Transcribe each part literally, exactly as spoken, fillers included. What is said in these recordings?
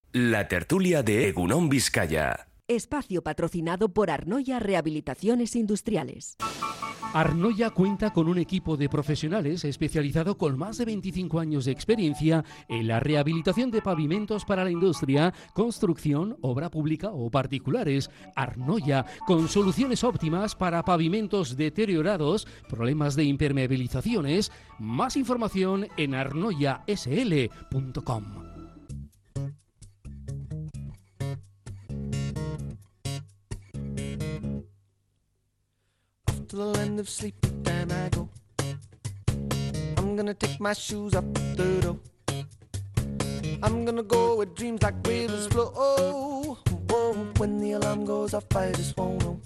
La tertulia de Egunon Vizcaya. Espacio patrocinado por Arnoia Rehabilitaciones Industriales. Arnoia cuenta con un equipo de profesionales especializado con más de veinticinco años de experiencia en la rehabilitación de pavimentos para la industria, construcción, obra pública o particulares. Arnoia, con soluciones óptimas para pavimentos deteriorados, problemas de impermeabilizaciones. Más información en arnoia s l punto com. To the land of sleepy time I go. I'm gonna take my shoes up the door. I'm gonna go where dreams like rivers flow. Oh, oh, when the alarm goes off I just won't know.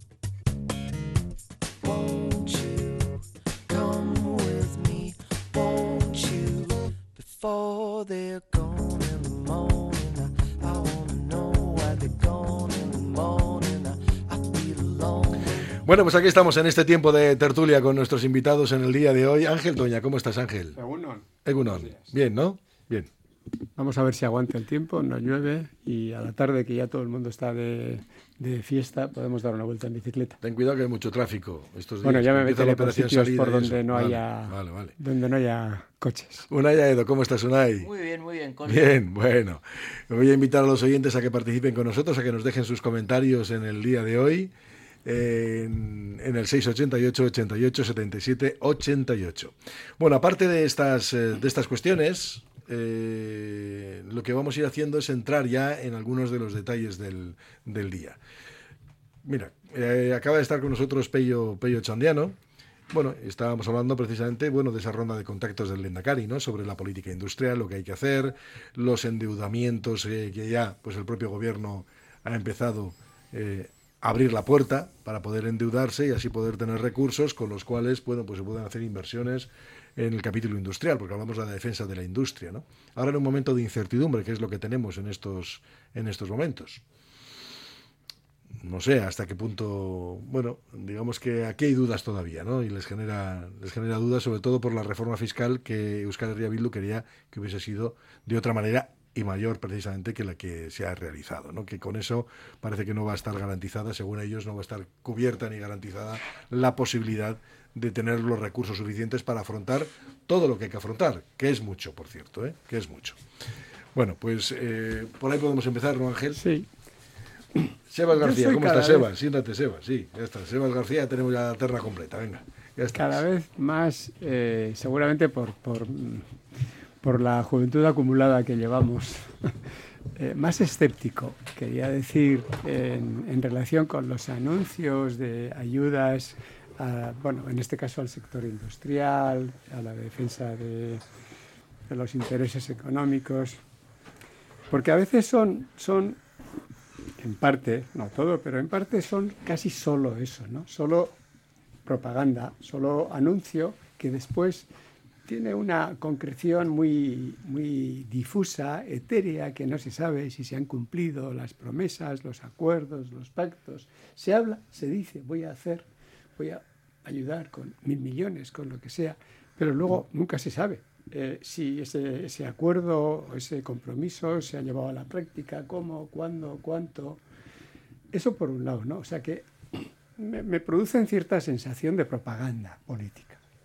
Won't you come with me? Won't you? Before they're gone in the morning, I, I wanna know why they're gone in the morning. I, I feel alone. Bueno, pues aquí estamos en este tiempo de tertulia con nuestros invitados en el día de hoy. Ángel Toña, ¿cómo estás, Ángel? Egunon. Egunon. Bien, ¿no? Bien. Vamos a ver si aguanta el tiempo, no llueve y a la tarde, que ya todo el mundo está de, de fiesta, podemos dar una vuelta en bicicleta. Ten cuidado que hay mucho tráfico estos días. Bueno, ya me Empieza la meteré por operación sitios salida por y donde eso. no, Vale, haya, vale, vale. donde no haya coches. Unai Aedo, ¿cómo estás, Unai? Muy bien, muy bien. Con... Bien, bueno. Voy a invitar a los oyentes a que participen con nosotros, a que nos dejen sus comentarios en el día de hoy. En, en el seis ochenta y ocho, ochenta y ocho, setenta y siete, ochenta y ocho. Bueno, aparte de estas, de estas cuestiones, eh, lo que vamos a ir haciendo es entrar ya en algunos de los detalles del, del día. Mira, eh, acaba de estar con nosotros Pello, Pello Chandiano. Bueno, estábamos hablando precisamente, bueno, de esa ronda de contactos del Lehendakari, ¿no? Sobre la política industrial, lo que hay que hacer, los endeudamientos eh, que ya, pues el propio gobierno ha empezado eh, abrir la puerta para poder endeudarse y así poder tener recursos con los cuales, bueno, pues se pueden hacer inversiones en el capítulo industrial, porque hablamos de la defensa de la industria, ¿no? Ahora en un momento de incertidumbre, que es lo que tenemos en estos, en estos momentos. No sé hasta qué punto, bueno, digamos que aquí hay dudas todavía, ¿no? Y les genera, les genera dudas, sobre todo por la reforma fiscal que Euskal Herria Bildu quería que hubiese sido de otra manera y mayor precisamente que la que se ha realizado, ¿no? Que con eso parece que no va a estar garantizada, según ellos, no va a estar cubierta ni garantizada la posibilidad de tener los recursos suficientes para afrontar todo lo que hay que afrontar, que es mucho, por cierto, ¿eh? Que es mucho. Bueno, pues eh, por ahí podemos empezar, ¿no, Ángel? Sí. Sebas García, ¿cómo estás, vez... Sebas? Siéntate, Sebas, sí, ya está. Sebas García, ya tenemos ya la terna completa, venga, ya está. Cada vez más, eh, seguramente por... por por la juventud acumulada que llevamos, eh, más escéptico, quería decir, en, en relación con los anuncios de ayudas, a, bueno, en este caso al sector industrial, a la defensa de, de los intereses económicos, porque a veces son, son, en parte, no todo, pero en parte son casi solo eso, ¿no? Solo propaganda, solo anuncio que después tiene una concreción muy, muy difusa, etérea, que no se sabe si se han cumplido las promesas, los acuerdos, los pactos. Se habla, se dice, voy a hacer, voy a ayudar con mil millones, con lo que sea, pero luego nunca se sabe eh, si ese, ese acuerdo, ese compromiso se ha llevado a la práctica, cómo, cuándo, cuánto. Eso por un lado, ¿no? O sea que me, me produce cierta sensación de propaganda política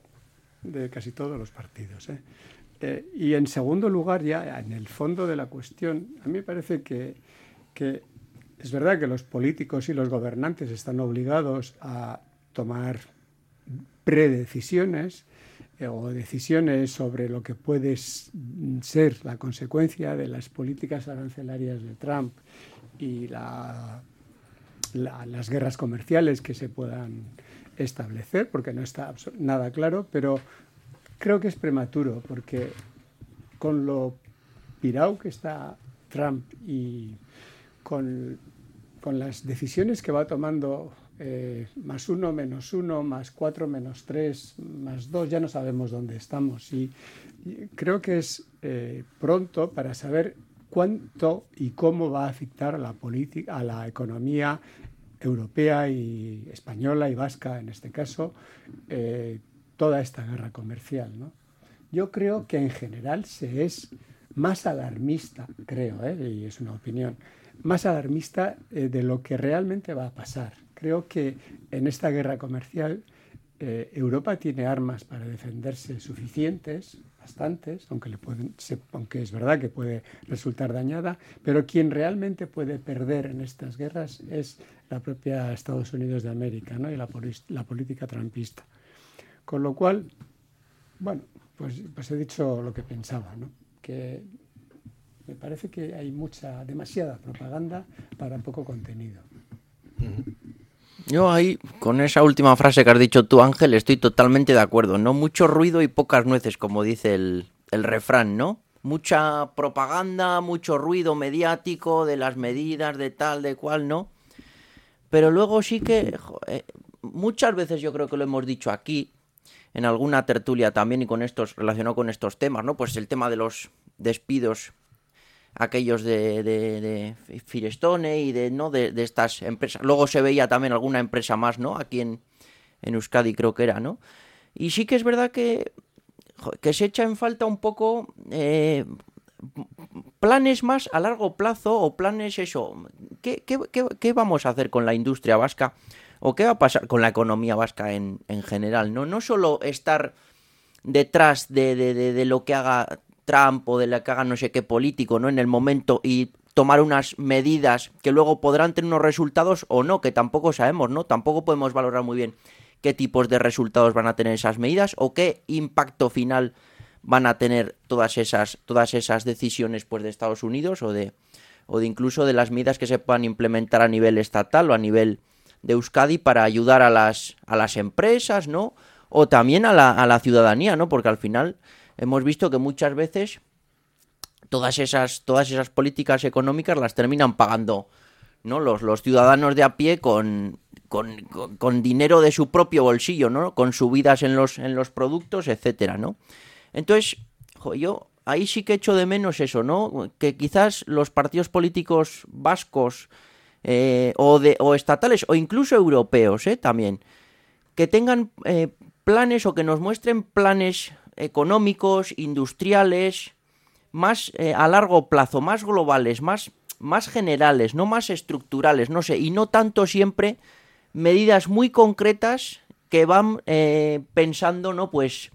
de casi todos los partidos, ¿eh? Eh, y en segundo lugar, ya en el fondo de la cuestión, a mí me parece que, que es verdad que los políticos y los gobernantes están obligados a tomar predecisiones eh, o decisiones sobre lo que puede ser la consecuencia de las políticas arancelarias de Trump y la, la, las guerras comerciales que se puedan establecer, porque no está nada claro, pero creo que es prematuro, porque con lo pirao que está Trump y con, con las decisiones que va tomando, eh, más uno, menos uno, más cuatro, menos tres, más dos, ya no sabemos dónde estamos. Y, y creo que es eh, pronto para saber cuánto y cómo va a afectar a la política, a la economía europea y española y vasca, en este caso, eh, toda esta guerra comercial, ¿no? Yo creo que en general se es más alarmista, creo, ¿eh? Y es una opinión, más alarmista eh, de lo que realmente va a pasar. Creo que en esta guerra comercial eh, Europa tiene armas para defenderse suficientes, bastantes, aunque, le pueden, se, aunque es verdad que puede resultar dañada, pero quien realmente puede perder en estas guerras es la propia Estados Unidos de América, ¿no? Y la, la política trumpista. Con lo cual, bueno, pues, pues he dicho lo que pensaba, ¿no? Que me parece que hay mucha, demasiada propaganda para poco contenido. Yo ahí, con esa última frase que has dicho tú, Ángel, estoy totalmente de acuerdo. No mucho ruido y pocas nueces, como dice el, el refrán, ¿no? Mucha propaganda, mucho ruido mediático de las medidas, de tal, de cual, ¿no? Pero luego sí que, joder, muchas veces yo creo que lo hemos dicho aquí, en alguna tertulia también y con estos, relacionado con estos temas, ¿no? Pues el tema de los despidos, aquellos de, de, de Firestone y de, ¿no? de, de estas empresas. Luego se veía también alguna empresa más, ¿no? Aquí en, en Euskadi creo que era, ¿no? Y sí que es verdad que, que se echa en falta un poco eh, planes más a largo plazo o planes eso. ¿Qué, qué, qué, qué vamos a hacer con la industria vasca? ¿O qué va a pasar con la economía vasca en, en general? No, no solo estar detrás de, de, de, de lo que haga Trump o de lo que haga no sé qué político, ¿no? En el momento y tomar unas medidas que luego podrán tener unos resultados o no, que tampoco sabemos, ¿no? Tampoco podemos valorar muy bien qué tipos de resultados van a tener esas medidas o qué impacto final van a tener todas esas, todas esas decisiones pues, de Estados Unidos o de, o de incluso de las medidas que se puedan implementar a nivel estatal o a nivel de Euskadi para ayudar a las, a las empresas, ¿no? O también a la, a la ciudadanía, ¿no? Porque al final hemos visto que muchas veces todas esas, todas esas políticas económicas las terminan pagando, ¿no? Los, los ciudadanos de a pie con, con, con, con dinero de su propio bolsillo, ¿no? Con subidas en los, en los productos, etcétera, ¿no? Entonces, jo, yo ahí sí que echo de menos eso, ¿no? Que quizás los partidos políticos vascos Eh, o, de, o estatales o incluso europeos eh, también, que tengan eh, planes o que nos muestren planes económicos, industriales, más eh, a largo plazo, más globales, más, más generales, no más estructurales, no sé, y no tanto siempre medidas muy concretas que van eh, pensando, ¿no? Pues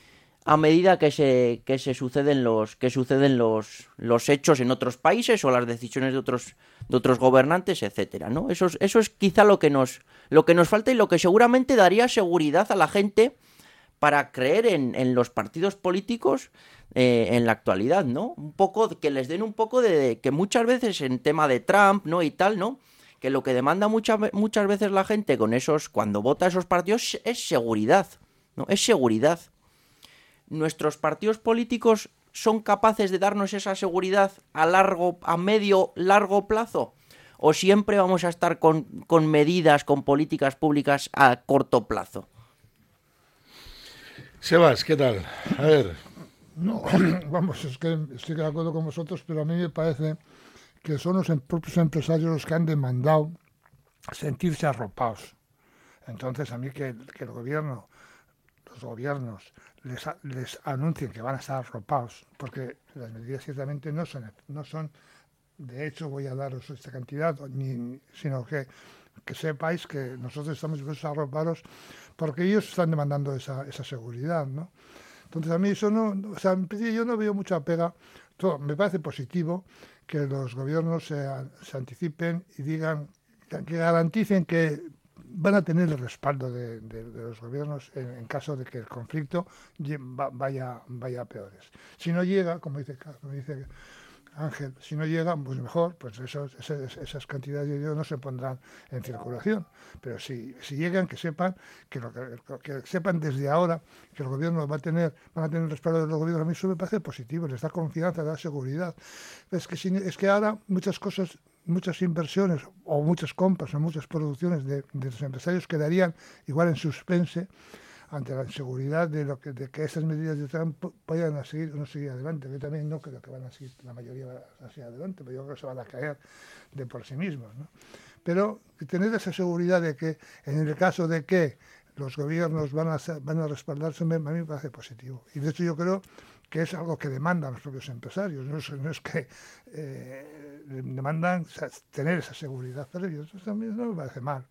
a medida que se, que se suceden los, que suceden los, los hechos en otros países o las decisiones de otros, de otros gobernantes, etcétera, ¿no? Eso es, eso es quizá lo que nos, lo que nos falta y lo que seguramente daría seguridad a la gente para creer en, en los partidos políticos eh, en la actualidad, ¿no? Un poco, que les den un poco de, de que muchas veces en tema de Trump, ¿no? Y tal, ¿no? Que lo que demanda muchas, muchas veces la gente con esos, cuando vota esos partidos es seguridad, ¿no? Es seguridad. ¿Nuestros partidos políticos son capaces de darnos esa seguridad a largo, a medio, largo plazo? ¿O siempre vamos a estar con, con medidas, con políticas públicas a corto plazo? Sebas, ¿qué tal? A ver. No, vamos, es que estoy de acuerdo con vosotros, pero a mí me parece que son los propios empresarios los que han demandado sentirse arropados. Entonces, a mí que, que el gobierno, los gobiernos, Les, les anuncien que van a estar arropados, porque las medidas ciertamente no son, no son de hecho voy a daros esta cantidad, ni, sino que, que sepáis que nosotros estamos dispuestos a arroparos porque ellos están demandando esa, esa seguridad, ¿no? Entonces a mí eso no, o sea, yo no veo mucha pega, todo, me parece positivo que los gobiernos se, se anticipen y digan, que garanticen que van a tener el respaldo de, de, de los gobiernos en, en caso de que el conflicto vaya, vaya a peores. Si no llega, como dice, como dice Ángel, si no llega, pues mejor, pues esos, esas, esas cantidades de dinero no se pondrán en circulación. Pero si, si llegan, que sepan, que, lo que, que sepan desde ahora que el gobierno va a tener, van a tener el respaldo de los gobiernos. A mí eso me parece positivo, les da confianza, les da seguridad. Es que, si, es que ahora muchas cosas, muchas inversiones o muchas compras o muchas producciones de, de los empresarios quedarían igual en suspense ante la inseguridad de, lo que, de que esas medidas de Trump vayan a seguir o no seguir adelante. Yo también no creo que van a seguir, la mayoría van a seguir adelante, pero yo creo que se van a caer de por sí mismos, ¿no? Pero tener esa seguridad de que en el caso de que los gobiernos van a, van a respaldarse, a mí me parece positivo. Y de hecho yo creo que es algo que demandan los propios empresarios, no es, no es que eh, demandan o sea, tener esa seguridad para ellos. Eso también no me parece mal.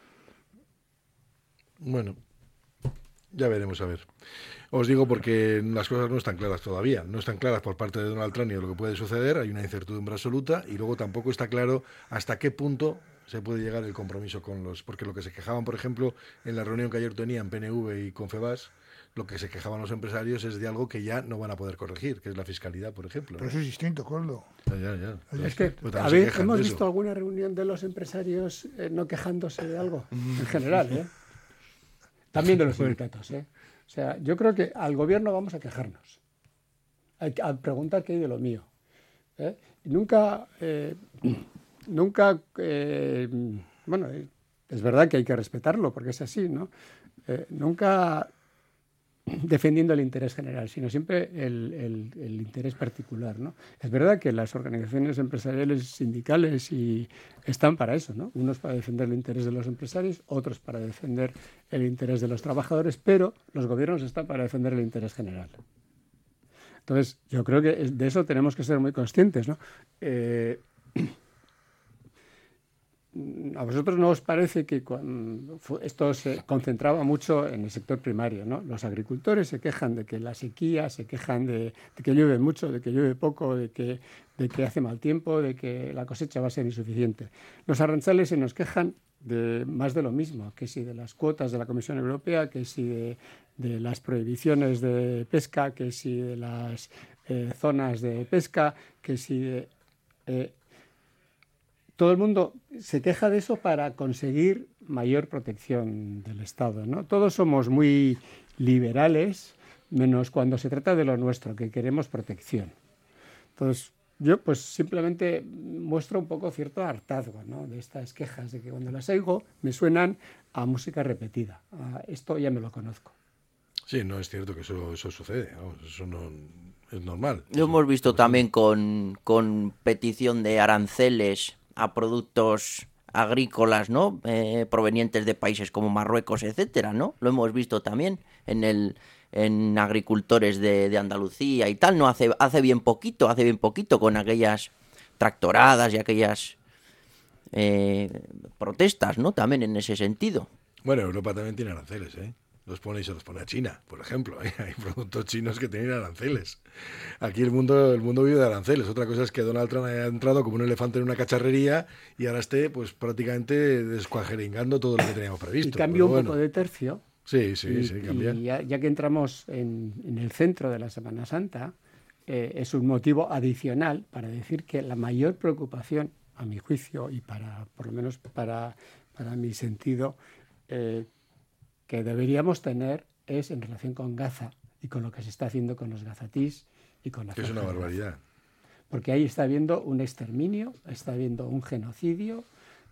Bueno, ya veremos a ver. Os digo porque las cosas no están claras todavía. No están claras por parte de Donald Trump ni de lo que puede suceder. Hay una incertidumbre absoluta y luego tampoco está claro hasta qué punto se puede llegar el compromiso con los... Porque lo que se quejaban, por ejemplo, en la reunión que ayer tenían P N V y Confebask, lo que se quejaban los empresarios es de algo que ya no van a poder corregir, que es la fiscalidad, por ejemplo. Pero eso es distinto, Coldo. Ya, ya, ya. Es que, Pues a ver, ¿hemos visto alguna reunión de los empresarios eh, no quejándose de algo? En general, ¿eh? También de los sindicatos, ¿eh? O sea, yo creo que al gobierno vamos a quejarnos, a, a preguntar qué hay de lo mío. ¿eh? Nunca, eh, nunca, eh, bueno, es verdad que hay que respetarlo porque es así, ¿no? Eh, nunca defendiendo el interés general, sino siempre el, el, el interés particular, ¿no? Es verdad que las organizaciones empresariales sindicales y están para eso, ¿no? Unos para defender el interés de los empresarios, otros para defender el interés de los trabajadores, pero los gobiernos están para defender el interés general. Entonces, yo creo que de eso tenemos que ser muy conscientes, ¿no? Eh, ¿A vosotros no os parece que esto se concentraba mucho en el sector primario, ¿no? Los agricultores se quejan de que la sequía, se quejan de, de que llueve mucho, de que llueve poco, de que, de que hace mal tiempo, de que la cosecha va a ser insuficiente. Los arranzales se nos quejan de más de lo mismo, que si de las cuotas de la Comisión Europea, que si de, de las prohibiciones de pesca, que si de las eh, zonas de pesca, que si de... Eh, Todo el mundo se queja de eso para conseguir mayor protección del Estado, ¿no? Todos somos muy liberales, menos cuando se trata de lo nuestro, que queremos protección. Entonces, yo pues simplemente muestro un poco cierto hartazgo, ¿no? De estas quejas, de que cuando las oigo me suenan a música repetida. A esto ya me lo conozco. Sí, no es cierto que eso, eso sucede, vamos, eso no es normal. Lo hemos visto también con, con petición de aranceles a productos agrícolas, ¿no? Eh, provenientes de países como Marruecos, etcétera, ¿no? Lo hemos visto también en el en agricultores de, de Andalucía y tal, ¿no? Hace hace bien poquito, hace bien poquito con aquellas tractoradas y aquellas eh, protestas, ¿no? También en ese sentido. Bueno, Europa también tiene aranceles, ¿eh? Los pone y se los pone a China, por ejemplo. Hay productos chinos que tienen aranceles. Aquí el mundo el mundo vive de aranceles. Otra cosa es que Donald Trump haya entrado como un elefante en una cacharrería y ahora esté pues prácticamente descuajeringando todo lo que teníamos previsto. Y cambio un bueno. poco de tercio. Sí, sí, y, sí, cambia. Y ya, ya que entramos en, en el centro de la Semana Santa, eh, es un motivo adicional para decir que la mayor preocupación, a mi juicio, y para por lo menos para, para mi sentido, eh, que deberíamos tener es en relación con Gaza y con lo que se está haciendo con los gazatís y con la que es una barbaridad. Porque ahí está habiendo un exterminio, está habiendo un genocidio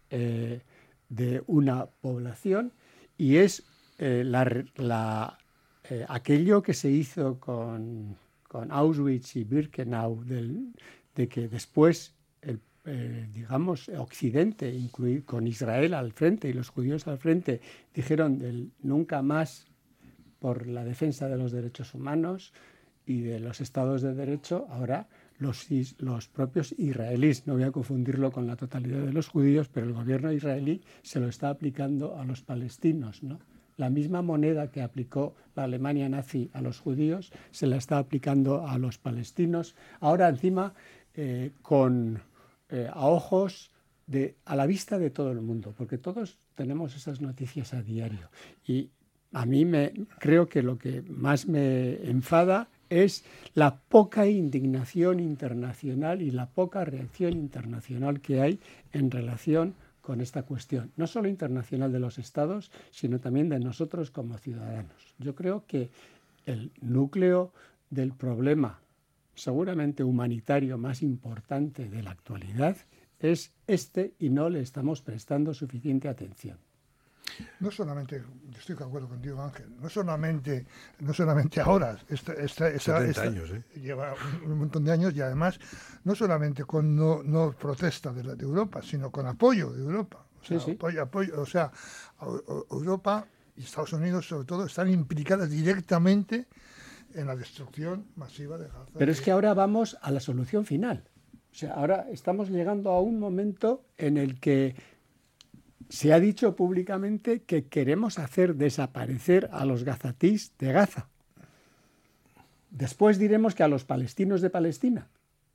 eh, de una población y es eh, la, la, eh, aquello que se hizo con, con Auschwitz y Birkenau, del, de que después el Eh, digamos, Occidente, incluir con Israel al frente y los judíos al frente, dijeron del nunca más por la defensa de los derechos humanos y de los estados de derecho. Ahora los, los propios israelíes, no voy a confundirlo con la totalidad de los judíos, pero el gobierno israelí se lo está aplicando a los palestinos, ¿no? La misma moneda que aplicó la Alemania nazi a los judíos se la está aplicando a los palestinos. Ahora encima eh, con... Eh, a ojos, de, a la vista de todo el mundo, porque todos tenemos esas noticias a diario. Y a mí me creo que lo que más me enfada es la poca indignación internacional y la poca reacción internacional que hay en relación con esta cuestión, no solo internacional de los Estados, sino también de nosotros como ciudadanos. Yo creo que el núcleo del problema seguramente humanitario más importante de la actualidad es este y no le estamos prestando suficiente atención. No solamente, estoy de acuerdo contigo, Ángel, no solamente, no solamente ahora, esta, esta, esta, setenta esta, años, ¿eh? Lleva un montón de años y además no solamente con no, no protesta de, la, de Europa, sino con apoyo de Europa. O sea, sí, sí. Apoyo, apoyo, o sea, Europa y Estados Unidos sobre todo están implicadas directamente en la destrucción masiva de Gaza. Pero es que ahora vamos a la solución final. O sea, ahora estamos llegando a un momento en el que se ha dicho públicamente que queremos hacer desaparecer a los gazatís de Gaza. Después diremos que a los palestinos de Palestina.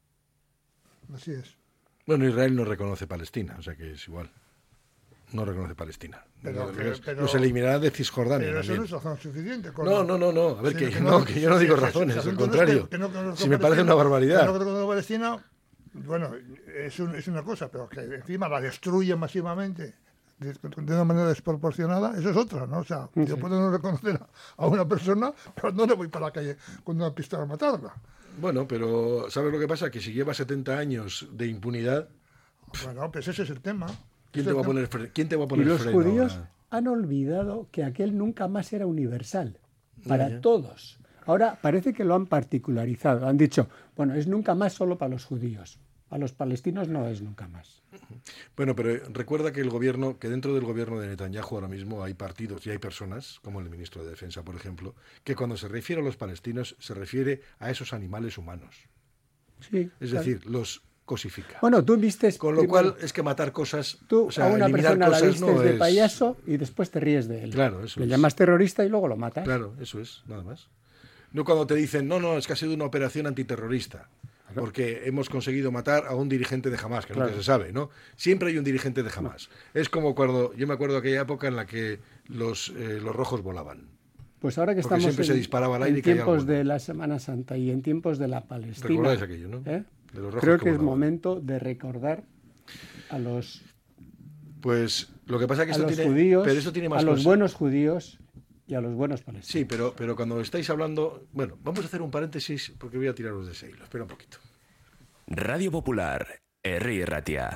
Así es. Bueno, Israel no reconoce Palestina, o sea que es igual. No reconoce Palestina. Pero, los, pero, pero, los eliminará de Cisjordania. Pero eso también. no es razón suficiente. Con No, no, no, no. A ver, sí, que, que, no, no, que yo no digo sí, razones, sí, al sí, contrario. Que no, que no si me parece una barbaridad. Que no reconozca Palestina, bueno, es, un, es una cosa, pero que encima la destruye masivamente de, de una manera desproporcionada, eso es otra, ¿no? O sea, sí. Yo puedo no reconocer a, a una persona, pero no le voy para la calle con una pistola a matarla. Bueno, pero ¿sabes lo que pasa? Que si lleva setenta años de impunidad... Bueno, pues ese es el tema. ¿Quién te, va a poner fre- ¿Quién te va a poner Y los freno judíos ahora? Han olvidado que aquel nunca más era universal, para Ya, ya. todos. Ahora parece que lo han particularizado. Han dicho, bueno, es nunca más solo para los judíos. A los palestinos no es nunca más. Bueno, pero recuerda que el gobierno, que dentro del gobierno de Netanyahu ahora mismo hay partidos y hay personas, como el ministro de Defensa, por ejemplo, que cuando se refiere a los palestinos se refiere a esos animales humanos. Sí, Es claro. decir, los cosifica. Bueno, tú vistes... Con lo primero, cual es que matar cosas, tú o sea, a una eliminar persona la cosas vistes no de es... payaso y después te ríes de él. Claro, eso Le es. llamas terrorista y luego lo matas. Claro, eso es, nada más. No cuando te dicen, no, no, es que ha sido una operación antiterrorista, Claro. porque hemos conseguido matar a un dirigente de Hamas, que Claro. nunca se sabe, ¿no? Siempre hay un dirigente de Hamas. Es como cuando, yo me acuerdo de aquella época en la que los, eh, los rojos volaban. Pues ahora que Porque estamos siempre en, se disparaba al aire en y caía tiempos alguno. de la Semana Santa y en tiempos de la Palestina, ¿Recordáis aquello, no? ¿eh? De los rojos creo que que es volaban. momento de recordar a los, Pues lo que pasa es que a esto los tiene, judíos, pero esto tiene más a los cosas. buenos judíos y a los buenos palestinos. Sí, pero, pero cuando estáis hablando... Bueno, vamos a hacer un paréntesis porque voy a tiraros de ese hilo. Espera un poquito. Radio Popular, Herri Ratia.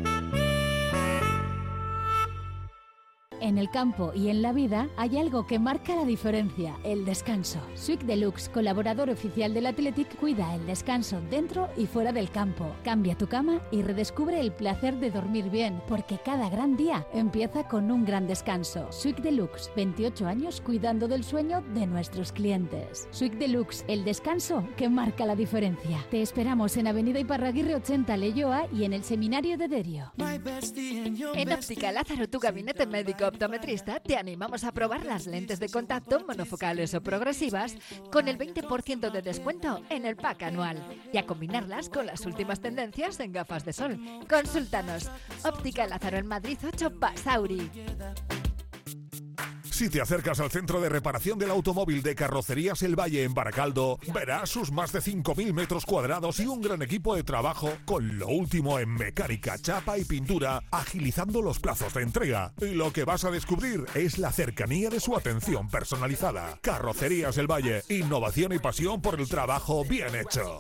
En el campo y en la vida hay algo que marca la diferencia, el descanso. Swick Deluxe, colaborador oficial del Athletic, cuida el descanso dentro y fuera del campo. Cambia tu cama y redescubre el placer de dormir bien, porque cada gran día empieza con un gran descanso. Swick Deluxe, veintiocho años cuidando del sueño de nuestros clientes. Swick Deluxe, el descanso que marca la diferencia. Te esperamos en Avenida Iparraguirre ochenta, Leioa, y en el Seminario de Derio. En Óptica Lázaro, tu gabinete médico optometrista, te animamos a probar las lentes de contacto monofocales o progresivas con el veinte por ciento de descuento en el pack anual y a combinarlas con las últimas tendencias en gafas de sol. Consúltanos. Óptica Lázaro en Madrid ocho, Basauri. Si te acercas al centro de reparación del automóvil de Carrocerías El Valle en Baracaldo, verás sus más de cinco mil metros cuadrados y un gran equipo de trabajo con lo último en mecánica, chapa y pintura, agilizando los plazos de entrega. Y lo que vas a descubrir es la cercanía de su atención personalizada. Carrocerías El Valle, innovación y pasión por el trabajo bien hecho.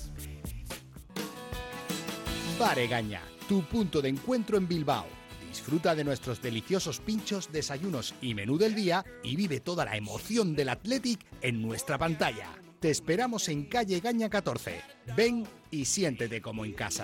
Baregaña, tu punto de encuentro en Bilbao. Disfruta de nuestros deliciosos pinchos, desayunos y menú del día y vive toda la emoción del Athletic en nuestra pantalla. Te esperamos en calle Gaña catorce. Ven y siéntete como en casa.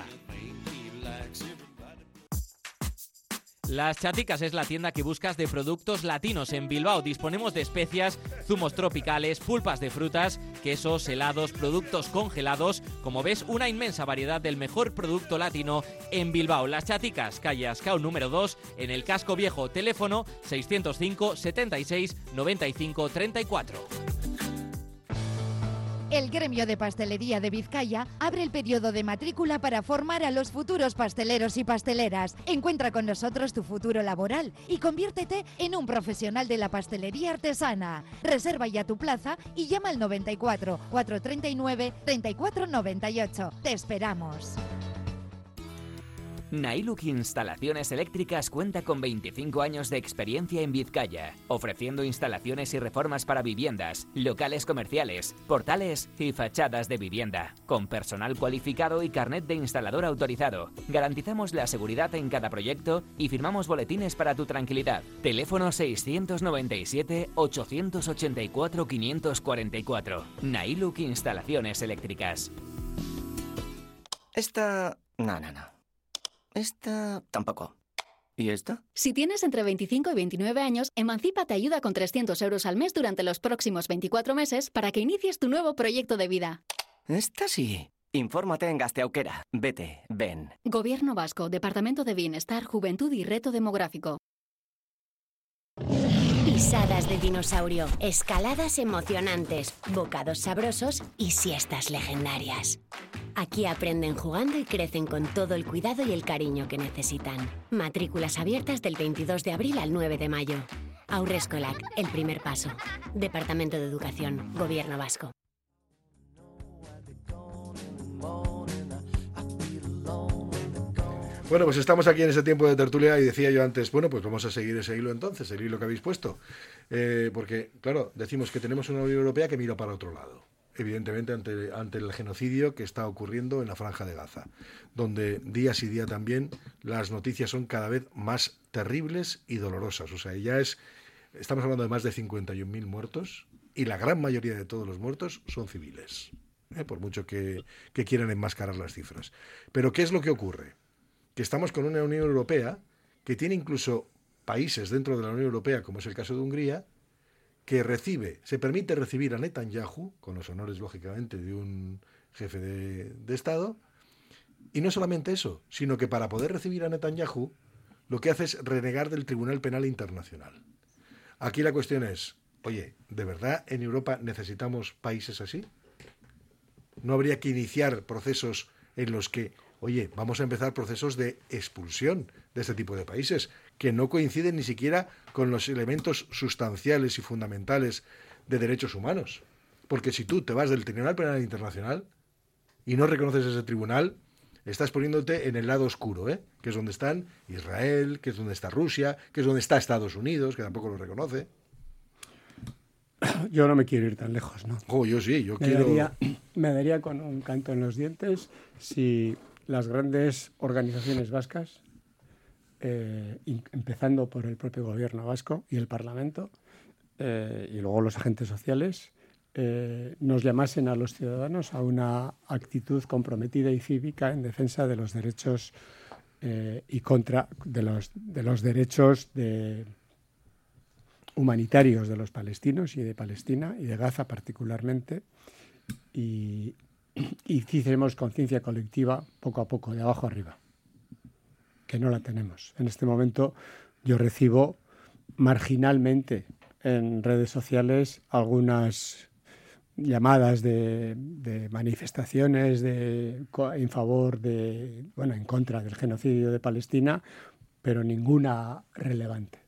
Las Chaticas es la tienda que buscas de productos latinos. En Bilbao disponemos de especias, zumos tropicales, pulpas de frutas, quesos, helados, productos congelados. Como ves, una inmensa variedad del mejor producto latino en Bilbao. Las Chaticas, calle Ascao número dos, en el Casco Viejo. Teléfono seiscientos cinco, setenta y seis, noventa y cinco, treinta y cuatro. El Gremio de Pastelería de Vizcaya abre el periodo de matrícula para formar a los futuros pasteleros y pasteleras. Encuentra con nosotros tu futuro laboral y conviértete en un profesional de la pastelería artesana. Reserva ya tu plaza y llama al noventa y cuatro, cuatrocientos treinta y nueve, treinta y cuatro noventa y ocho. Te esperamos. Nailuk Instalaciones Eléctricas cuenta con veinticinco años de experiencia en Vizcaya, ofreciendo instalaciones y reformas para viviendas, locales comerciales, portales y fachadas de vivienda. Con personal cualificado y carnet de instalador autorizado, garantizamos la seguridad en cada proyecto y firmamos boletines para tu tranquilidad. Teléfono seiscientos noventa y siete, ochocientos ochenta y cuatro, quinientos cuarenta y cuatro. Nailuk Instalaciones Eléctricas. Esta... no, no, no. Esta tampoco. ¿Y esta? Si tienes entre veinticinco y veintinueve años, Emancipa te ayuda con trescientos euros al mes durante los próximos veinticuatro meses para que inicies tu nuevo proyecto de vida. Esta sí. Infórmate en Gasteauquera. Vete, ven. Gobierno Vasco, Departamento de Bienestar, Juventud y Reto Demográfico. Pisadas de dinosaurio, escaladas emocionantes, bocados sabrosos y siestas legendarias. Aquí aprenden jugando y crecen con todo el cuidado y el cariño que necesitan. Matrículas abiertas del veintidós de abril al nueve de mayo. Haurreskolak, el primer paso. Departamento de Educación, Gobierno Vasco. Bueno, pues estamos aquí en ese tiempo de tertulia y decía yo antes, bueno, pues vamos a seguir ese hilo entonces, el hilo que habéis puesto. Eh, porque, claro, decimos que tenemos una Unión Europea que mira para otro lado, evidentemente ante, ante el genocidio que está ocurriendo en la Franja de Gaza, donde día sí día también las noticias son cada vez más terribles y dolorosas. O sea, ya es, estamos hablando de más de cincuenta y un mil muertos y la gran mayoría de todos los muertos son civiles, ¿eh? Por mucho que, que quieran enmascarar las cifras. Pero ¿qué es lo que ocurre? Que estamos con una Unión Europea que tiene incluso países dentro de la Unión Europea, como es el caso de Hungría, que recibe, se permite recibir a Netanyahu, con los honores, lógicamente, de un jefe de, de Estado, y no solamente eso, sino que para poder recibir a Netanyahu, lo que hace es renegar del Tribunal Penal Internacional. Aquí la cuestión es, oye, ¿de verdad en Europa necesitamos países así? ¿No habría que iniciar procesos en los que, oye, vamos a empezar procesos de expulsión de este tipo de países, que no coinciden ni siquiera con los elementos sustanciales y fundamentales de derechos humanos? Porque si tú te vas del Tribunal Penal Internacional y no reconoces ese tribunal, estás poniéndote en el lado oscuro, ¿eh? Que es donde están Israel, que es donde está Rusia, que es donde está Estados Unidos, que tampoco lo reconoce. Yo no me quiero ir tan lejos, ¿no? Oh, yo sí, yo me quiero... Daría, me daría con un canto en los dientes si las grandes organizaciones vascas, eh, empezando por el propio gobierno vasco y el Parlamento, eh, y luego los agentes sociales, eh, nos llamasen a los ciudadanos a una actitud comprometida y cívica en defensa de los derechos eh, y contra de los, de los derechos de... humanitarios de los palestinos y de Palestina y de Gaza particularmente, y, y hicimos conciencia colectiva poco a poco, de abajo arriba, que no la tenemos. En este momento yo recibo marginalmente en redes sociales algunas llamadas de, de manifestaciones de, en favor de, bueno, en contra del genocidio de Palestina, pero ninguna relevante.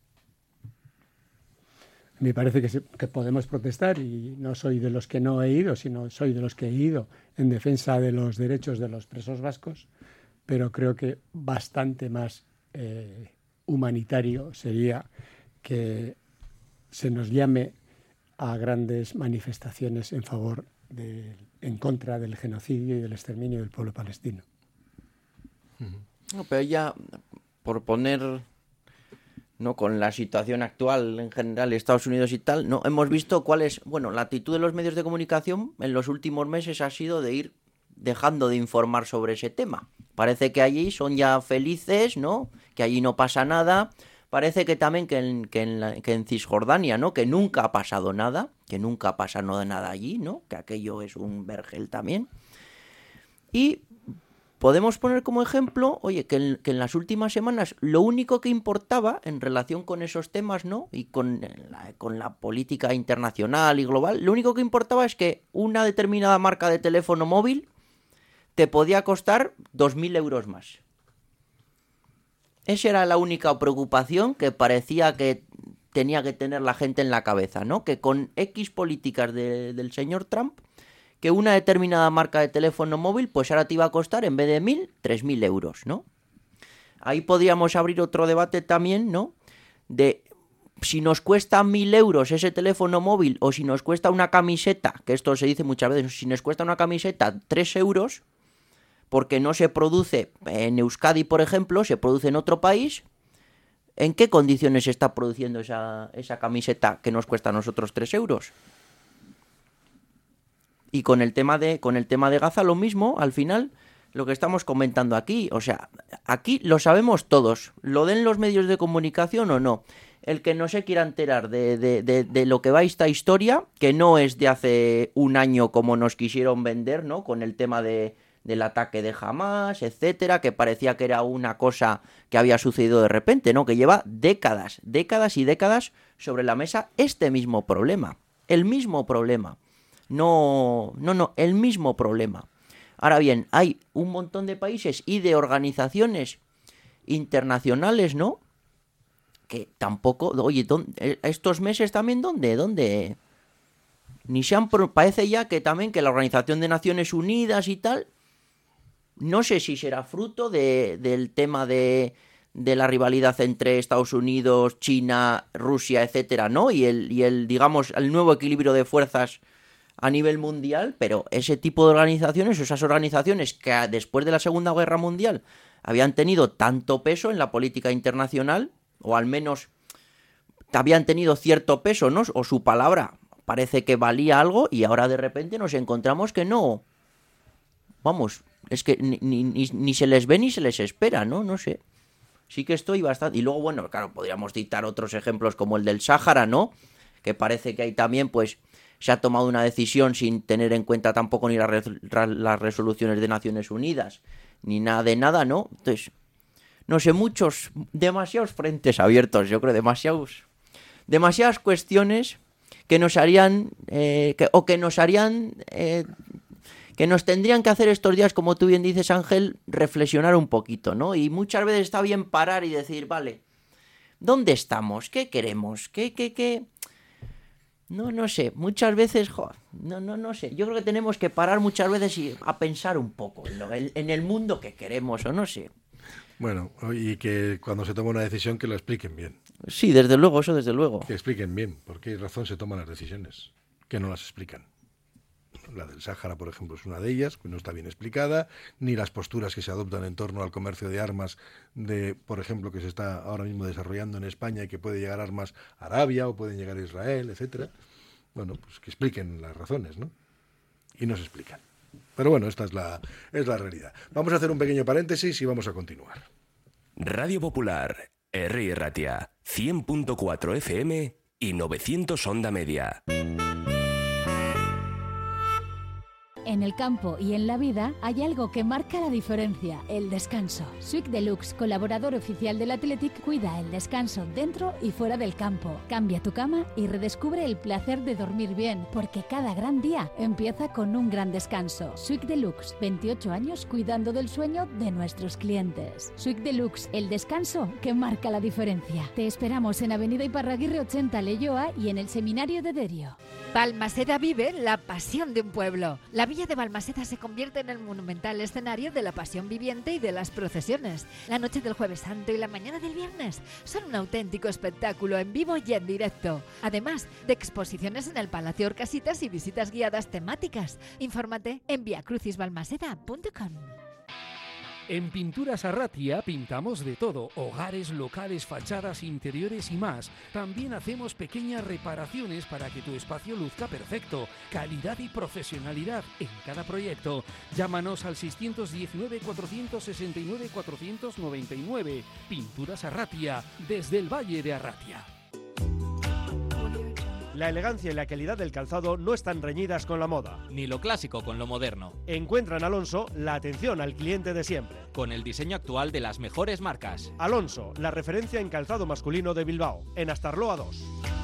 Me parece que, se, que podemos protestar, y no soy de los que no he ido, sino soy de los que he ido en defensa de los derechos de los presos vascos, pero creo que bastante más eh, humanitario sería que se nos llame a grandes manifestaciones en favor de, en contra del genocidio y del exterminio del pueblo palestino. No, pero ya, por poner... no, con la situación actual en general, Estados Unidos y tal, no hemos visto cuál es, bueno, la actitud de los medios de comunicación en los últimos meses ha sido de ir dejando de informar sobre ese tema. Parece que allí son ya felices, ¿no? Que allí no pasa nada. Parece que también que en, que en, la, que en Cisjordania, ¿no? Que nunca ha pasado nada, que nunca ha pasado nada allí, ¿no? Que aquello es un vergel también. Y podemos poner como ejemplo, oye, que en, que en las últimas semanas lo único que importaba en relación con esos temas, ¿no? Y con la, con la política internacional y global, lo único que importaba es que una determinada marca de teléfono móvil te podía costar dos mil euros más. Esa era la única preocupación que parecía que tenía que tener la gente en la cabeza, ¿no? Que con X políticas de, del señor Trump, que una determinada marca de teléfono móvil, pues ahora te iba a costar, en vez de mil, tres mil euros, ¿no? Ahí podríamos abrir otro debate también, ¿no? De si nos cuesta mil euros ese teléfono móvil, o si nos cuesta una camiseta, que esto se dice muchas veces, si nos cuesta una camiseta tres euros, porque no se produce en Euskadi, por ejemplo, se produce en otro país, ¿en qué condiciones se está produciendo esa, esa camiseta que nos cuesta a nosotros tres euros? Y con el tema de con el tema de Gaza lo mismo, al final lo que estamos comentando aquí. O sea, aquí lo sabemos todos, lo den los medios de comunicación o no. El que no se quiera enterar de, de, de, de lo que va esta historia, que no es de hace un año como nos quisieron vender, ¿no? Con el tema de, del ataque de Hamas, etcétera, que parecía que era una cosa que había sucedido de repente, ¿no? Que lleva décadas, décadas y décadas sobre la mesa este mismo problema. El mismo problema. No, no, no, el mismo problema. Ahora bien, hay un montón de países y de organizaciones internacionales, ¿no? Que tampoco, oye, ¿dónde, estos meses también dónde, dónde, ni se han, parece ya que también que la Organización de Naciones Unidas y tal, no sé si será fruto de, del tema de, de la rivalidad entre Estados Unidos, China, Rusia, etcétera, ¿no? Y el, y el, digamos, el nuevo equilibrio de fuerzas a nivel mundial, pero ese tipo de organizaciones, esas organizaciones que después de la Segunda Guerra Mundial habían tenido tanto peso en la política internacional, o al menos habían tenido cierto peso, ¿no? O su palabra parece que valía algo, y ahora de repente nos encontramos que no. Vamos, es que ni, ni, ni se les ve ni se les espera, ¿no? No sé. Sí que estoy bastante... Y luego, bueno, claro, podríamos citar otros ejemplos como el del Sáhara, ¿no? Que parece que ahí también, pues, se ha tomado una decisión sin tener en cuenta tampoco ni la res, las resoluciones de Naciones Unidas, ni nada de nada, ¿no? Entonces... No sé, muchos, demasiados frentes abiertos, yo creo, demasiados, demasiadas cuestiones que nos harían, eh, que, o que nos harían, eh, que nos tendrían que hacer estos días, como tú bien dices, Ángel, reflexionar un poquito, ¿no? Y muchas veces está bien parar y decir, vale, ¿dónde estamos? ¿Qué queremos? ¿Qué, qué, qué? No, no sé, muchas veces, jo, no, no, no sé, yo creo que tenemos que parar muchas veces y a pensar un poco en, lo, en, en el mundo que queremos, o no sé. Bueno, y que cuando se toma una decisión que lo expliquen bien. Sí, desde luego, eso desde luego. Que expliquen bien por qué razón se toman las decisiones, que no las explican. La del Sáhara, por ejemplo, es una de ellas, que no está bien explicada, ni las posturas que se adoptan en torno al comercio de armas, de, por ejemplo, que se está ahora mismo desarrollando en España y que puede llegar armas a Arabia o pueden llegar a Israel, etcétera. Bueno, pues que expliquen las razones, ¿no? Y no se explican. Pero bueno, esta es la, es la realidad. Vamos a hacer un pequeño paréntesis y vamos a continuar. Radio Popular, Herri Ratia, cien punto cuatro F M y novecientos onda media. En el campo y en la vida hay algo que marca la diferencia, el descanso. Swick Deluxe, colaborador oficial del Athletic, cuida el descanso dentro y fuera del campo. Cambia tu cama y redescubre el placer de dormir bien, porque cada gran día empieza con un gran descanso. Swick Deluxe, veintiocho años cuidando del sueño de nuestros clientes. Swick Deluxe, el descanso que marca la diferencia. Te esperamos en Avenida Iparraguirre ochenta, Leioa, y en el Seminario de Derio. Balmaseda vive la pasión de un pueblo. La villa de Balmaseda se convierte en el monumental escenario de la pasión viviente y de las procesiones. La noche del Jueves Santo y la mañana del viernes son un auténtico espectáculo en vivo y en directo. Además de exposiciones en el Palacio Orcasitas y visitas guiadas temáticas. Infórmate en via crucis balmaseda punto com. En Pinturas Arratia pintamos de todo, hogares, locales, fachadas, interiores y más. También hacemos pequeñas reparaciones para que tu espacio luzca perfecto. Calidad y profesionalidad en cada proyecto. Llámanos al seiscientos diecinueve, cuatrocientos sesenta y nueve, cuatrocientos noventa y nueve. Pinturas Arratia, desde el Valle de Arratia. La elegancia y la calidad del calzado no están reñidas con la moda. Ni lo clásico con lo moderno. Encuentra en Alonso la atención al cliente de siempre. Con el diseño actual de las mejores marcas. Alonso, la referencia en calzado masculino de Bilbao, en Astarloa dos.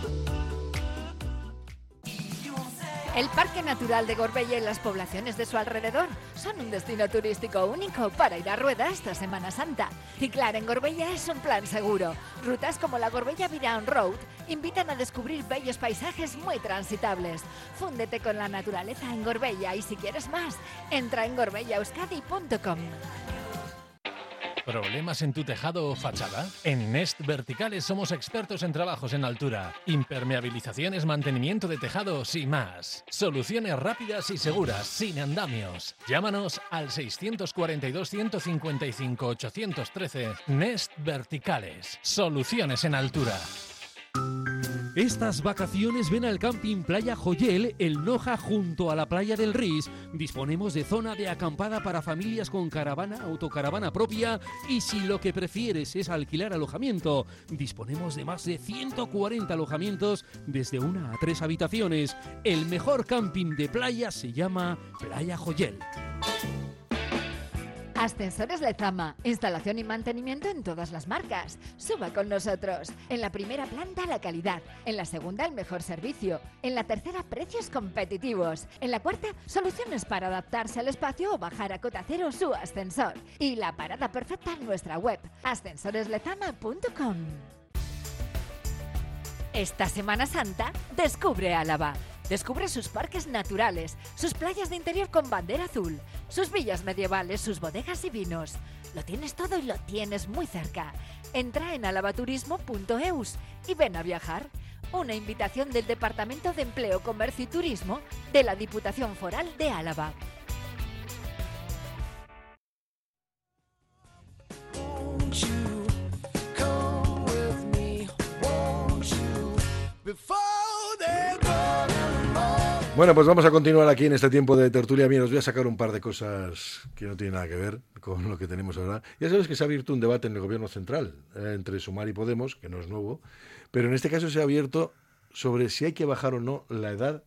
El Parque Natural de Gorbella y las poblaciones de su alrededor son un destino turístico único para ir a rueda esta Semana Santa. Ciclar en Gorbella es un plan seguro. Rutas como la Gorbella Viraon Road invitan a descubrir bellos paisajes muy transitables. Fúndete con la naturaleza en Gorbella y si quieres más, entra en gorbella euskadi punto com. ¿Problemas en tu tejado o fachada? En Nest Verticales somos expertos en trabajos en altura, impermeabilizaciones, mantenimiento de tejados y más. Soluciones rápidas y seguras, sin andamios. Llámanos al seiscientos cuarenta y dos, ciento cincuenta y cinco, ochocientos trece. Nest Verticales. Soluciones en altura. Estas vacaciones ven al camping Playa Joyel, el Noja, junto a la playa del Ris. Disponemos de zona de acampada para familias con caravana, autocaravana propia, y si lo que prefieres es alquilar alojamiento, disponemos de más de ciento cuarenta alojamientos desde una a tres habitaciones. El mejor camping de playa se llama Playa Joyel. Ascensores Lezama, instalación y mantenimiento en todas las marcas. Suba con nosotros. En la primera planta la calidad, en la segunda el mejor servicio, en la tercera precios competitivos, en la cuarta soluciones para adaptarse al espacio o bajar a cota cero su ascensor. Y la parada perfecta en nuestra web, ascensores lezama punto com. Esta Semana Santa, descubre Álava. Descubre sus parques naturales, sus playas de interior con bandera azul, sus villas medievales, sus bodegas y vinos. Lo tienes todo y lo tienes muy cerca. Entra en alavaturismo punto eus y ven a viajar. Una invitación del Departamento de Empleo, Comercio y Turismo de la Diputación Foral de Álava. Bueno, pues vamos a continuar aquí en este tiempo de tertulia. Mira, os voy a sacar un par de cosas que no tienen nada que ver con lo que tenemos ahora. Ya sabes que se ha abierto un debate en el gobierno central eh, entre Sumar y Podemos, que no es nuevo, pero en este caso se ha abierto sobre si hay que bajar o no la edad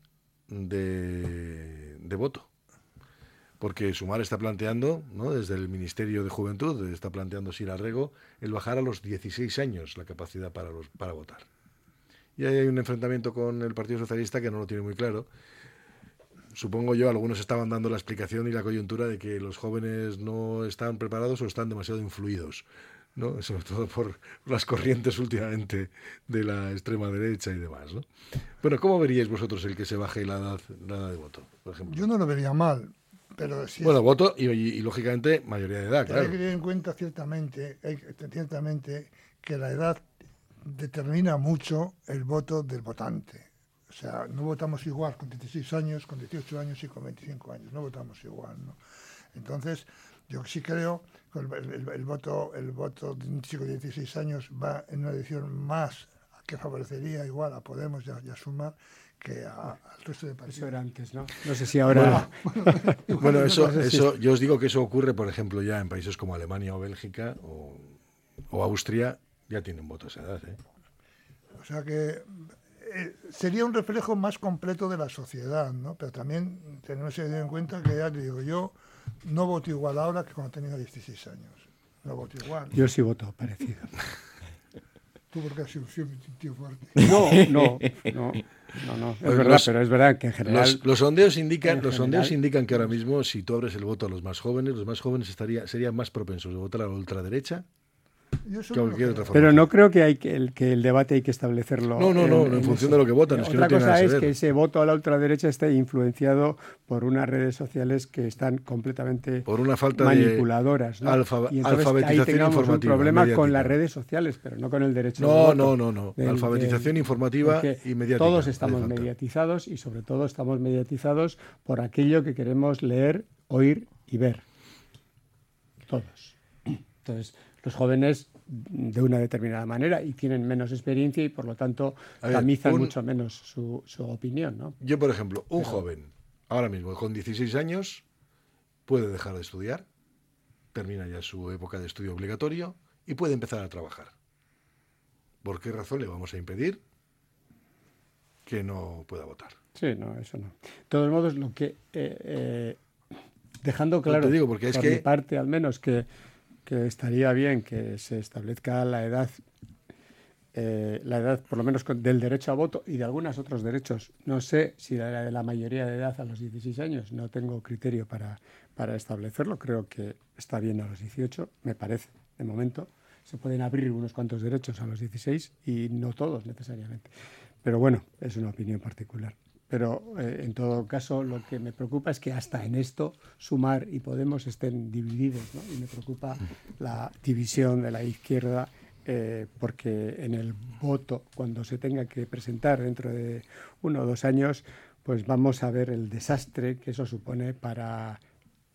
de, de voto. Porque Sumar está planteando, ¿no?, desde el Ministerio de Juventud, está planteando Sira Rego, el bajar a los dieciséis años la capacidad para, los, para votar. Y ahí hay un enfrentamiento con el Partido Socialista que no lo tiene muy claro. Supongo yo, algunos estaban dando la explicación y la coyuntura de que los jóvenes no están preparados o están demasiado influidos, ¿no? Sobre todo por las corrientes últimamente de la extrema derecha y demás, ¿no? Bueno, ¿cómo veríais vosotros el que se baje la edad, la edad de voto, por ejemplo? Yo no lo vería mal, pero si Bueno, es... voto y, y, y, lógicamente, mayoría de edad, claro. Hay que tener en cuenta ciertamente, hay, ciertamente que la edad determina mucho el voto del votante. O sea, no votamos igual con dieciséis años, con dieciocho años y con veinticinco años. No votamos igual, ¿no? Entonces, yo sí creo que el, el, el voto el voto de un chico de dieciséis años va en una dirección más que favorecería igual a Podemos y a, y a Sumar que a, al resto de partidos. Eso era antes, ¿no? No sé si ahora... Bueno, bueno eso, eso, yo os digo que eso ocurre, por ejemplo, ya en países como Alemania o Bélgica o, o Austria, ya tienen voto a esa edad, ¿eh? O sea que eh, sería un reflejo más completo de la sociedad, ¿no? Pero también tenemos que tener en cuenta que, ya te digo, yo no voto igual ahora que cuando tenía dieciséis años. No voto igual. Yo sí voto parecido. Tú porque has sido un tío fuerte. No, no, no, no, no. Es pues verdad, los, pero es verdad que en general... Los, los sondeos indican, los general, sondeos indican que ahora mismo, si tú abres el voto a los más jóvenes, los más jóvenes estaría, serían más propensos de votar a la ultraderecha. Pero no creo que hay que el, que el debate hay que establecerlo. No, no, no, en, en, en función eso. de lo que votan. Es Otra que no tiene cosa nada es que, que ese voto a la ultraderecha esté influenciado por unas redes sociales que están completamente por una falta manipuladoras, de ¿no? alfa, y entonces alfabetización ahí tengamos informativa. Un problema mediática. con las redes sociales, pero no con el derecho no, al voto. No, no, no, no. Alfabetización del, informativa y mediática. Todos estamos mediatizados y sobre todo estamos mediatizados por aquello que queremos leer, oír y ver. Todos. Entonces, los jóvenes de una determinada manera y tienen menos experiencia y por lo tanto ver, tamizan un, mucho menos su, su opinión, ¿no? Yo, por ejemplo, un Pero, joven, ahora mismo con dieciséis años, puede dejar de estudiar, termina ya su época de estudio obligatorio y puede empezar a trabajar. ¿Por qué razón le vamos a impedir que no pueda votar? Sí, no, eso no. De todos modos, lo que... Eh, eh, dejando claro, no te digo porque es por que... mi parte al menos, que que estaría bien que se establezca la edad, eh, la edad por lo menos con, del derecho a voto y de algunos otros derechos. No sé si la de la mayoría de edad a los dieciséis años, no tengo criterio para, para establecerlo. Creo que está bien a los dieciocho, me parece, de momento. Se pueden abrir unos cuantos derechos a los dieciséis y no todos necesariamente. Pero bueno, es una opinión particular. Pero eh, en todo caso lo que me preocupa es que hasta en esto Sumar y Podemos estén divididos, ¿no? Y me preocupa la división de la izquierda eh, porque en el voto, cuando se tenga que presentar dentro de uno o dos años, pues vamos a ver el desastre que eso supone para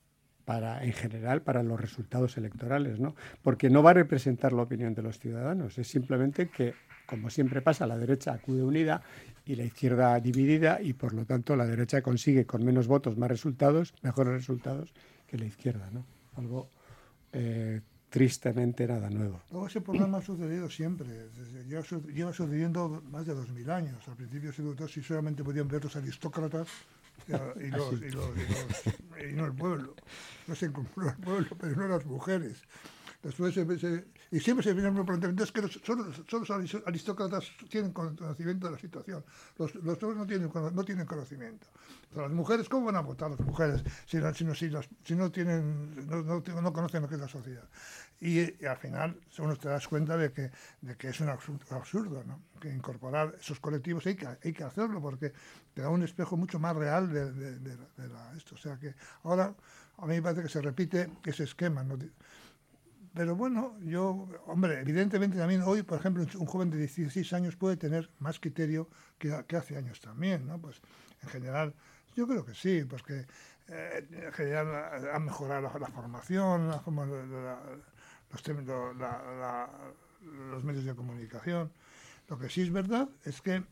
para, en general, para los resultados electorales, ¿no? Porque no va a representar la opinión de los ciudadanos, es simplemente que, como siempre pasa, la derecha acude unida y la izquierda dividida, y por lo tanto la derecha consigue con menos votos más resultados, mejores resultados que la izquierda, ¿no? Algo eh, tristemente nada nuevo. Todo ese problema ha sucedido siempre, desde, lleva, su, lleva sucediendo más de dos mil años. Al principio se votó si solamente podían ver los aristócratas y, y, los, y, los, y, los, y no el pueblo. No se incorporó el pueblo, pero no las mujeres. Después se, se, y siempre se viene el planteamiento, es que los, solo, solo los aristócratas tienen conocimiento de la situación, los, los otros no tienen, no tienen conocimiento. O sea, las mujeres, ¿cómo van a votar las mujeres si, si, no, si, las, si no, tienen, no, no, no conocen lo que es la sociedad? Y, y al final uno te das cuenta de que, de que es un absurdo, absurdo, ¿no? Que incorporar esos colectivos hay que, hay que hacerlo porque te da un espejo mucho más real de, de, de, de la, esto. O sea que ahora a mí me parece que se repite ese esquema, ¿no? Pero bueno, yo, hombre, evidentemente también hoy, por ejemplo, un joven de dieciséis años puede tener más criterio que, que hace años también, ¿no? Pues en general, yo creo que sí, porque eh, en general ha mejorado la, la formación, la, la, los, la, la, los medios de comunicación. Lo que sí es verdad es que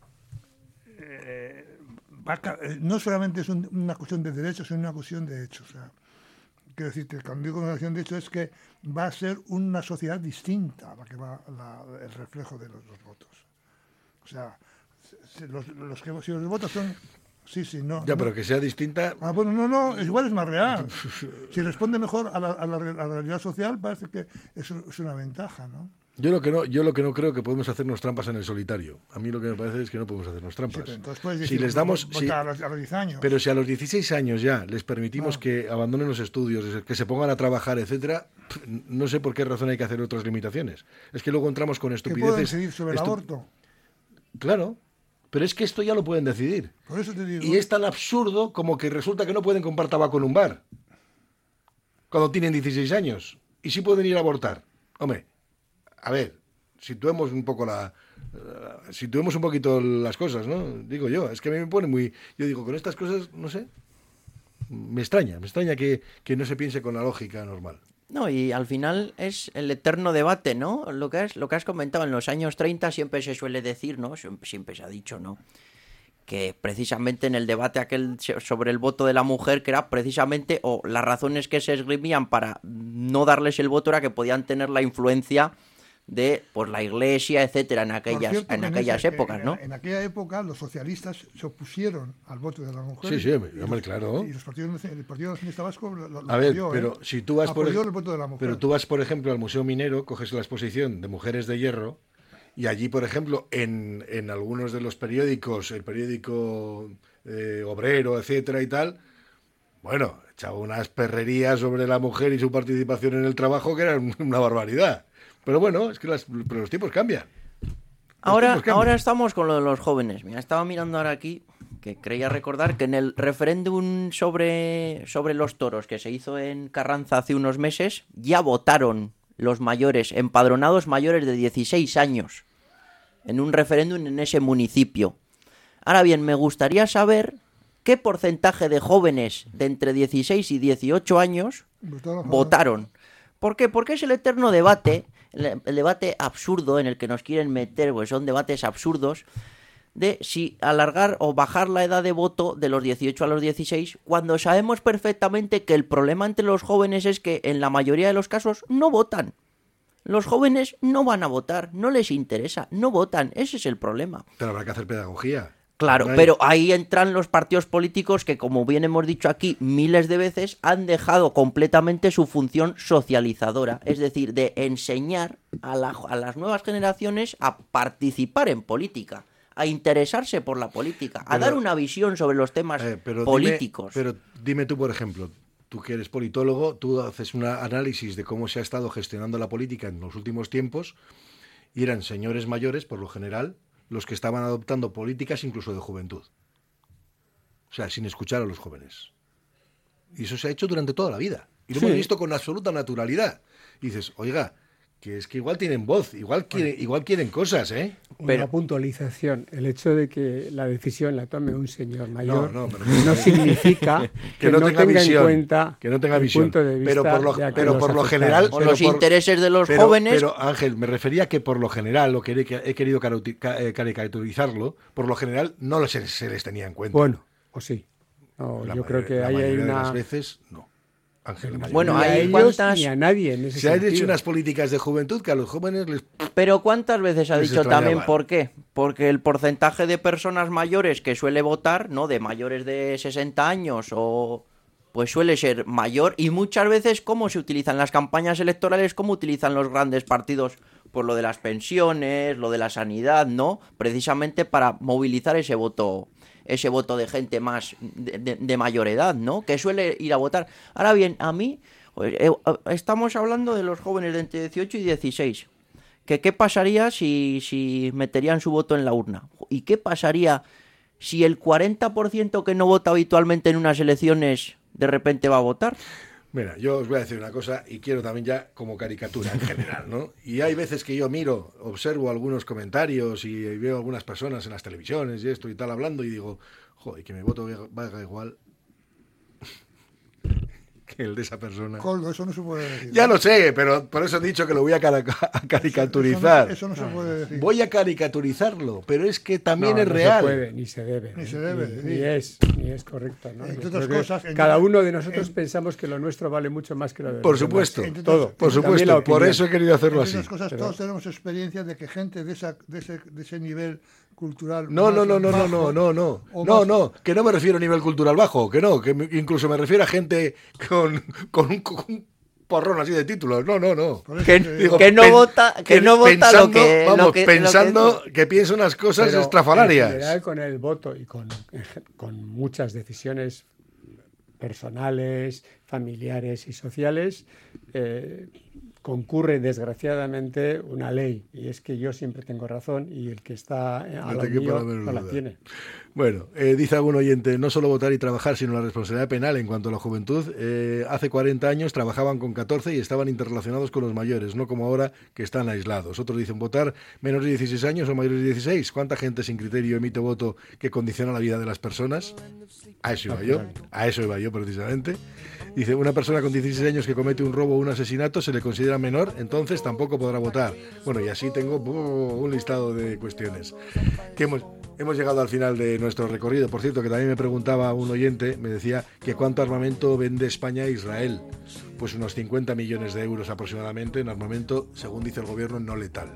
eh, va, no solamente es un, una cuestión de derechos, sino una cuestión de hechos. O sea, quiero decir que cuando digo una cuestión de hechos es que va a ser una sociedad distinta a la que va la, el reflejo de los, los votos. O sea, si los, los que si los votos son... Sí, sí, no. Ya, no. Pero que sea distinta... Ah, bueno, no, no, igual es más real. Si responde mejor a la, a la, a la realidad social, parece que es, es una ventaja, ¿no? Yo lo que no, yo lo que no creo que podemos hacernos trampas en el solitario. A mí lo que me parece es que no podemos hacernos trampas. Sí, entonces puedes decir, si les damos, si, a, los, a los diez años. Pero si a los dieciséis años ya les permitimos Ah. que abandonen los estudios, que se pongan a trabajar, etcétera, no sé por qué razón hay que hacer otras limitaciones. Es que luego entramos con estupideces. ¿Que pueden decidir sobre el estu- aborto? Claro. Pero es que esto ya lo pueden decidir. Por eso te digo. Y es tan absurdo como que resulta que no pueden comprar tabaco en un bar cuando tienen dieciséis años. Y sí pueden ir a abortar. Hombre, a ver, situemos un poco la... Uh, situemos un poquito las cosas, ¿no? Digo yo, es que a mí me pone muy... Yo digo, con estas cosas, no sé, me extraña, me extraña que, que no se piense con la lógica normal. No, y al final es el eterno debate, ¿no? Lo que has, lo que has comentado, en los años treinta siempre se suele decir, ¿no? Siempre, siempre se ha dicho, ¿no? Que precisamente en el debate aquel sobre el voto de la mujer, que era precisamente, o las razones que se esgrimían para no darles el voto era que podían tener la influencia de pues la iglesia, etcétera, en aquellas, cierto, en en aquellas ese- épocas, en- ¿no? En aquella época los socialistas se opusieron al voto de la mujer. Sí, sí, y hombre, los- claro. Y los partidos, el Partido Nacionalista Vasco lo, lo A ver, apoyó, pero ¿eh? si tú vas por Apoyó ej- el voto de la mujer. pero tú vas, por ejemplo, al Museo Minero, coges la exposición de Mujeres de Hierro y allí, por ejemplo, en, en algunos de los periódicos, el periódico eh, Obrero, etcétera y tal, bueno, echaba unas perrerías sobre la mujer y su participación en el trabajo que eran una barbaridad. Pero bueno, es que las, pero los tiempos cambian. Los Ahora, tiempos cambian. ahora estamos con lo de los jóvenes. Mira, estaba mirando ahora aquí, que creía recordar que en el referéndum sobre, sobre los toros que se hizo en Carranza hace unos meses, ya votaron los mayores, empadronados mayores de dieciséis años, en un referéndum en ese municipio. Ahora bien, me gustaría saber qué porcentaje de jóvenes de entre dieciséis y dieciocho años Votaron a favor. votaron. ¿Por qué? Porque es el eterno debate, el, el debate absurdo en el que nos quieren meter, pues son debates absurdos, de si alargar o bajar la edad de voto de los dieciocho a los dieciséis, cuando sabemos perfectamente que el problema entre los jóvenes es que en la mayoría de los casos no votan. Los jóvenes no van a votar, no les interesa, no votan, ese es el problema. Pero habrá que hacer pedagogía. Claro, No hay- pero ahí entran los partidos políticos que, como bien hemos dicho aquí miles de veces, han dejado completamente su función socializadora, es decir, de enseñar a, la- a las nuevas generaciones a participar en política, a interesarse por la política, a Pero- dar una visión sobre los temas Eh, pero políticos. Dime, pero dime tú, por ejemplo, tú que eres politólogo, tú haces un análisis de cómo se ha estado gestionando la política en los últimos tiempos y eran señores mayores, por lo general, los que estaban adoptando políticas incluso de juventud. O sea, sin escuchar a los jóvenes. Y eso se ha hecho durante toda la vida. Y lo Sí. hemos visto con absoluta naturalidad. Y dices, oiga, que es que igual tienen voz, igual quieren, igual quieren cosas, ¿eh? Una puntualización. El hecho de que la decisión la tome un señor mayor no, no, pero- no significa que, que no, no tenga, tenga visión, en cuenta que no tenga el visión. punto de vista pero por lo, de aquellos pero por lo afectados. general, O pero los por- intereses de los pero- jóvenes. Pero Ángel, me refería que por lo general, lo que he, que he querido caruti- ca- eh, caricaturizarlo, por lo general no se, se les tenía en cuenta. Bueno, o sí. No, La yo creo mayor- que la ahí hay mayoría de una... las veces no. Ángel, la mayoría. Bueno, ni a hay ellos cuántas- ni a nadie en ese Se han hecho sentido. unas políticas de juventud que a los jóvenes les... Pero ¿cuántas veces ha Les dicho también extrañaban. por qué? Porque el porcentaje de personas mayores que suele votar, ¿no? De mayores de sesenta años o... Pues suele ser mayor y muchas veces cómo se utilizan las campañas electorales, cómo utilizan los grandes partidos, por lo de las pensiones, lo de la sanidad, ¿no? Precisamente para movilizar ese voto, ese voto de gente más de, de- de mayor edad, ¿no? Que suele ir a votar. Ahora bien, a mí, pues, eh, estamos hablando de los jóvenes de entre dieciocho y dieciséis. Que qué pasaría si, si meterían su voto en la urna. ¿Y qué pasaría si el cuarenta por ciento que no vota habitualmente en unas elecciones de repente va a votar? Mira, yo os voy a decir una cosa y quiero también ya como caricatura en general, ¿no? Y hay veces que yo miro, observo algunos comentarios y veo algunas personas en las televisiones y esto y tal hablando y digo, joder, que mi voto valga igual que el de esa persona. Coldo, eso no se puede decir. Ya lo sé, pero por eso he dicho que lo voy a, cara- a caricaturizar. Eso no, eso no se puede decir. Voy a caricaturizarlo, pero es que también No, es no real. se puede, ni se debe. Ni se debe Ni, decir. ni es, ni es correcto. ¿no? Entre Yo otras creo que cosas, en- cada uno de nosotros en- pensamos que lo nuestro vale mucho más que lo de Por los demás. supuesto, Entre Todo. otras- por También supuesto, la por opinión. eso he querido hacerlo Entre así. otras cosas, Pero- todos tenemos experiencia de que gente de, esa, de, ese, de ese nivel cultural. No, más no, no, no, no, bajo, no, no, no, o no, más- no, que no me refiero a nivel cultural bajo, que no, que me- incluso me refiero a gente con, con, un, con un porrón así de títulos, no, no, no. Por eso Que, te digo, que no pen- vota, que que no vota pensando, lo que... vamos, lo que- pensando lo que- que, piensa unas cosas Pero, estrafalarias. En general, con el voto y con, con muchas decisiones personales, familiares y sociales, eh, concurre desgraciadamente una ley, y es que yo siempre tengo razón y el que está a No lo te quepa mío la menor no la duda. tiene. Bueno, eh, dice algún oyente, no solo votar y trabajar, sino la responsabilidad penal en cuanto a la juventud. Eh, hace cuarenta años trabajaban con catorce y estaban interrelacionados con los mayores, no como ahora que están aislados. Otros dicen votar menos de dieciséis años o mayores de dieciséis. ¿Cuánta gente sin criterio emite voto que condiciona la vida de las personas? A eso iba yo, a eso iba yo precisamente. Dice, una persona con dieciséis años que comete un robo o un asesinato se le considera menor, entonces tampoco podrá votar. Bueno, y así tengo uh, un listado de cuestiones. Que hemos, hemos llegado al final de nuestro recorrido. Por cierto, que también me preguntaba un oyente, me decía que cuánto armamento vende España a Israel. Pues unos cincuenta millones de euros aproximadamente en armamento, según dice el gobierno, no letal.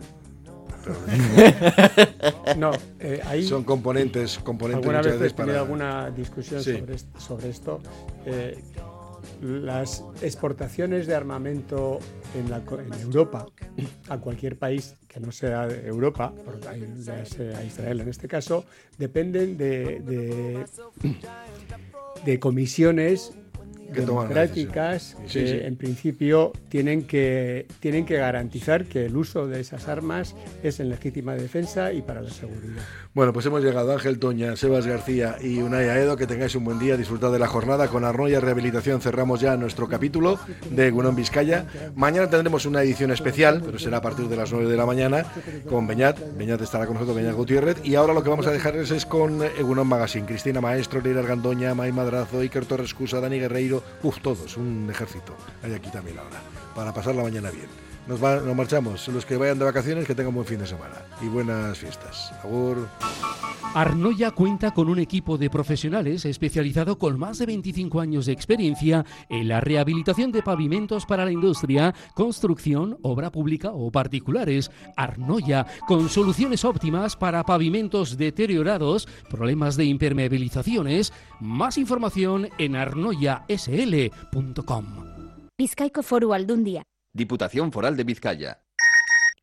Pero, No, eh, ahí son componentes, componentes alguna muchas vez he veces tenido para... alguna discusión Sí. sobre, est- sobre esto. Eh, las exportaciones de armamento en, la, co- en Europa, a cualquier país que no sea de Europa, por- a a Israel en este caso, dependen de, de, de comisiones Que toman la democráticas decisión. Sí, que sí. en principio tienen que, tienen que garantizar que el uso de esas armas es en legítima defensa y para la seguridad. Bueno, pues hemos llegado Ángel Toña, Sebas García y Unai Aedo. Que tengáis un buen día, disfrutad de la jornada. Con Arnoia Rehabilitación cerramos ya nuestro capítulo de Egunon Vizcaya. Mañana tendremos una edición especial, pero será a partir de las nueve de la mañana, con Beñat. Beñat estará con nosotros, Beñat Gutiérrez. Y ahora lo que vamos a dejarles es con Egunon Magazine. Cristina Maestro, Leira Argandoña, May Madrazo, Iker Torres Cusa, Dani Guerreiro. Uf, todos, un ejército. Hay aquí también ahora, para pasar la mañana bien. Nos, va- nos marchamos. Los que vayan de vacaciones, que tengan buen fin de semana. Y buenas fiestas. Agur. Arnoia cuenta con un equipo de profesionales especializado con más de veinticinco años de experiencia en la rehabilitación de pavimentos para la industria, construcción, obra pública o particulares. Arnoia, con soluciones óptimas para pavimentos deteriorados, problemas de impermeabilizaciones. Más información en arnoia s l punto com. Bizkaiko Foru Aldundia. Diputación Foral de Vizcaya.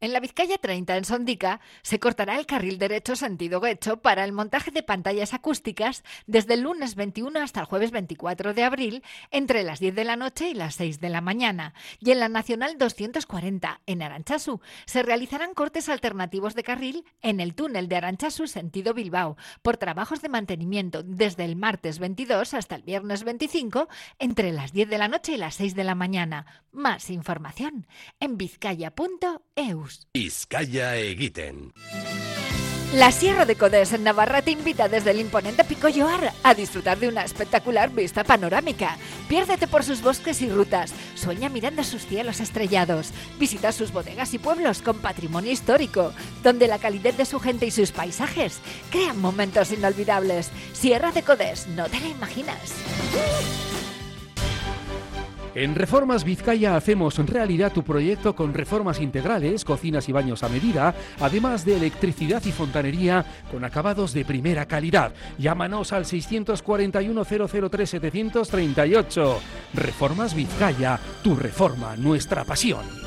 En la Vizcaya treinta, en Sondica, se cortará el carril derecho sentido Guecho para el montaje de pantallas acústicas desde el lunes veintiuno hasta el jueves veinticuatro de abril, entre las diez de la noche y las seis de la mañana. Y en la Nacional doscientos cuarenta, en Arantzazu, se realizarán cortes alternativos de carril en el túnel de Arantzazu sentido Bilbao, por trabajos de mantenimiento desde el martes veintidós hasta el viernes veinticinco, entre las diez de la noche y las seis de la mañana. Más información en vizcaya punto eus. Vizcaya egiten. La Sierra de Codés en Navarra te invita desde el imponente Pico Lloar a disfrutar de una espectacular vista panorámica. Piérdete por sus bosques y rutas, sueña mirando sus cielos estrellados, visita sus bodegas y pueblos con patrimonio histórico, donde la calidez de su gente y sus paisajes crean momentos inolvidables. Sierra de Codés, no te la imaginas. En Reformas Vizcaya hacemos realidad tu proyecto con reformas integrales, cocinas y baños a medida, además de electricidad y fontanería con acabados de primera calidad. Llámanos al seiscientos cuarenta y uno cero cero tres setecientos treinta y ocho. Reformas Vizcaya, tu reforma, nuestra pasión.